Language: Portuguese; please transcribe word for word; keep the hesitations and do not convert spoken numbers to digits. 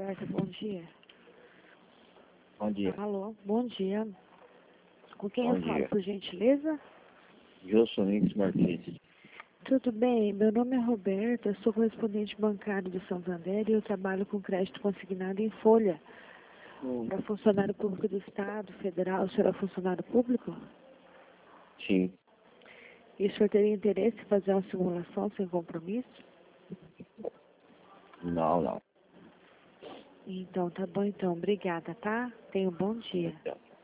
Roberta, bom dia. Bom dia. Alô, bom dia. Com quem Bom eu falo, dia. por gentileza? Gilson Lins Martins. Tudo bem, meu nome é Roberta, eu sou correspondente bancário do Santander e eu trabalho com crédito consignado em folha. Para funcionário público do Estado, federal, o senhor é funcionário público? Sim. E o senhor teria interesse em fazer uma simulação sem compromisso? Não, não. Então, tá bom então. Obrigada, tá? Tenha um bom dia. Então.